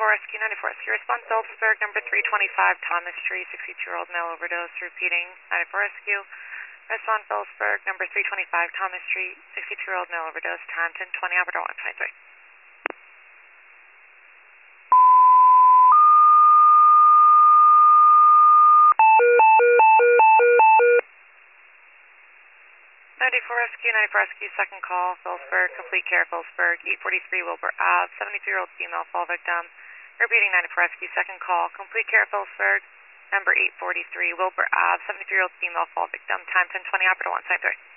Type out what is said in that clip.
Rescue, 94 Rescue. Response Phillipsburg, number 325, Thomas Street, 62-year-old male overdose. Repeating, 94 Rescue. Response Phillipsburg, number 325, Thomas Street, 62-year-old male overdose. Time 10:20, operator 123. 94 Rescue, 94 Rescue, second call, Phillipsburg, complete care, Phillipsburg, 843 Wilbur Ave, 73-year-old female fall victim. Repeating, 94 Rescue, second call, complete care, Phillipsburg, number 843 Wilbur Ave, 73-year-old female fall victim. Time 10:20, operator 123.